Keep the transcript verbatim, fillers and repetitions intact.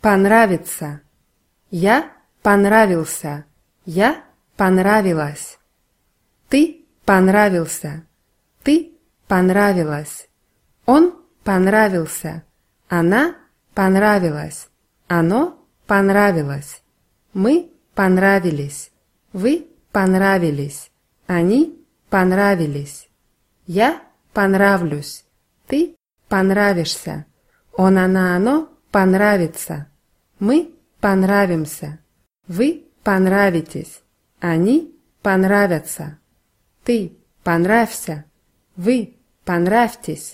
понравится. Я понравился. Я понравилась. Ты понравился. Ты понравилась. Он понравился. Она понравилась. Оно понравилось. Мы понравились. Вы понравились. Они понравились. Я понравлюсь. Ты понравишься. Он, она, оно понравится. Мы понравимся. Вы понравитесь. Они понравятся. Ты понравься. Вы понравьтесь.